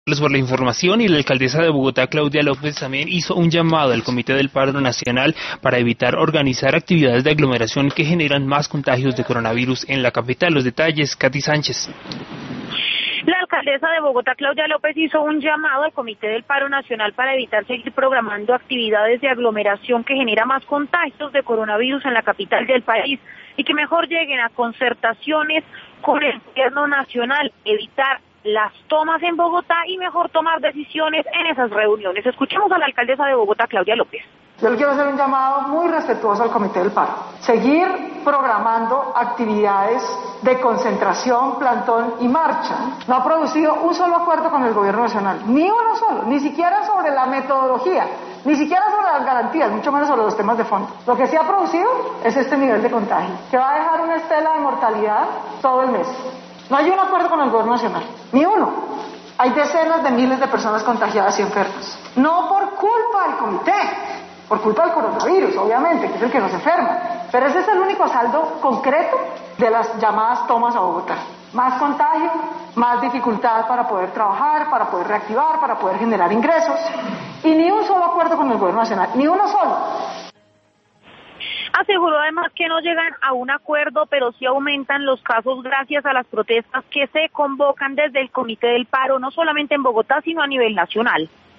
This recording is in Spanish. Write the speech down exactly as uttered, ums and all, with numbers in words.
Por la información. Y la alcaldesa de Bogotá, Claudia López, también hizo un llamado al Comité del Paro Nacional para evitar organizar actividades de aglomeración que generan más contagios de coronavirus en la capital. Los detalles, Katy Sánchez. La alcaldesa de Bogotá, Claudia López, hizo un llamado al Comité del Paro Nacional para evitar seguir programando actividades de aglomeración que genera más contagios de coronavirus en la capital del país y que mejor lleguen a concertaciones con el gobierno nacional, evitar las tomas en Bogotá y mejor tomar decisiones en esas reuniones. Escuchemos a la alcaldesa de Bogotá, Claudia López. Yo le quiero hacer un llamado muy respetuoso al Comité del Paro. Seguir programando actividades de concentración, plantón y marcha. No ha producido un solo acuerdo con el gobierno nacional, ni uno solo, ni siquiera sobre la metodología, ni siquiera sobre las garantías, mucho menos sobre los temas de fondo. Lo que sí ha producido es este nivel de contagio, que va a dejar una estela de mortalidad todo el mes. No hay un acuerdo con el gobierno nacional, ni uno. Hay decenas de miles de personas contagiadas y enfermas. No por culpa del comité, por culpa del coronavirus, obviamente, que es el que nos enferma. Pero ese es el único saldo concreto de las llamadas tomas a Bogotá. Más contagio, más dificultad para poder trabajar, para poder reactivar, para poder generar ingresos. Y ni un solo acuerdo con el gobierno nacional, ni uno solo. Aseguró además que no llegan a un acuerdo, pero sí aumentan los casos gracias a las protestas que se convocan desde el Comité del Paro, no solamente en Bogotá, sino a nivel nacional.